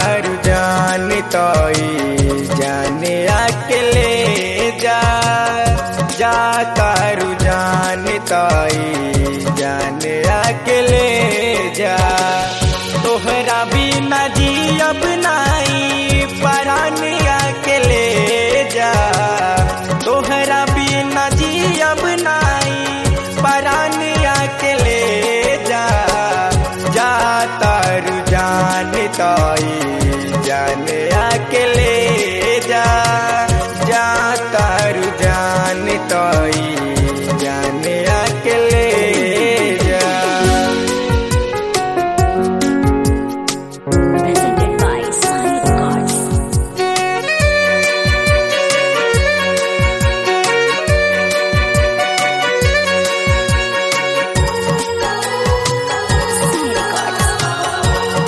रुझान तोई जाने अकेले जाता रुझान तोई जाने अकेले जा। तोहरा बिना जियब नाई परान अकेले जा। तोहरा बिना जियब नाई परान अकेले जाता रुझान तोई जाने अकेले जाता रुझान तोई जाने अकेले जा। Presented by Sai Records. Sai Records.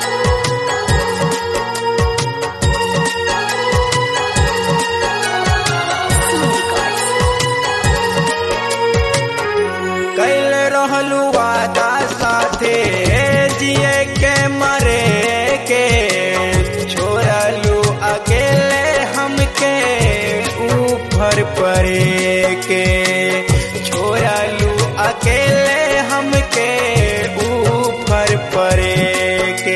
Sai Records. कैल रहलू वादा साथे जिए के मरे के छोड़लू अकेले हमके ऊपर परे के। छोड़लू अकेले हमके ऊपर परे के।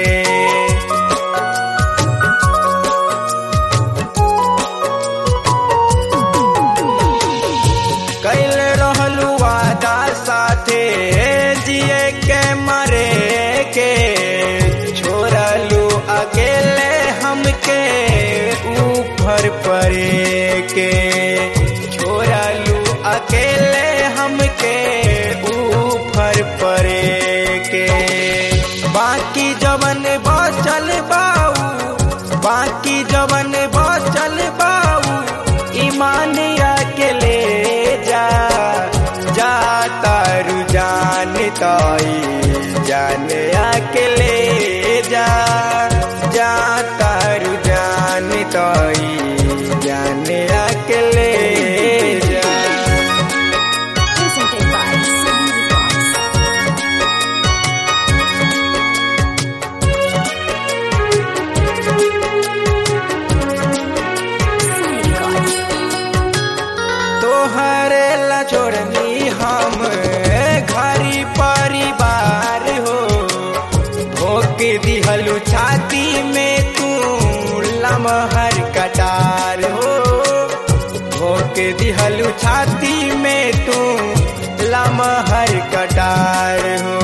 कैल रहलू वादा साथे जिए के मरे के छोड़लू अकेले हमके ऊपर परे के। छोड़लू अकेले हमके ऊपर परे के। बाकी जवन बचल बाऊ बाकी जवन बचल बाऊ ईमान अकेले जाता रुझान तोई जाने अकेले जाता रुझान तोई जाने अकेले जा। Presented by Sai Records. Sai Records. तोहरे ला छोड़नी हम घरी परिवार हो। भोग दिहलू छाती में तू लमहर कटार हो। भोग दिहलू छाती में तू लमहर कटार हो।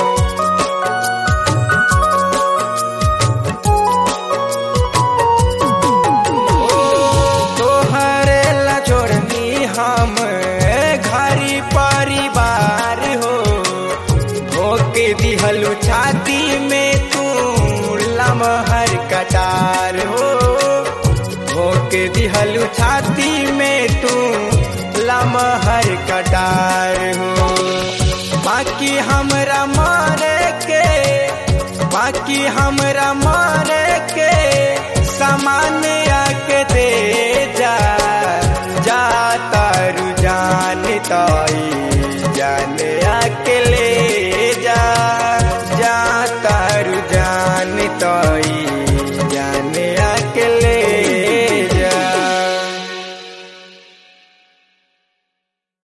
तोहरे ला छोड़नी हम घरी परिवार हो। भोग दिहलू छाती में तू लमहर कटार हो। भोग दिहलू छाती में तू लमहर कटार हो। बाकी हमरा मारे के बाकी हमरा मारे के समान आके दे जाता रुझान तोई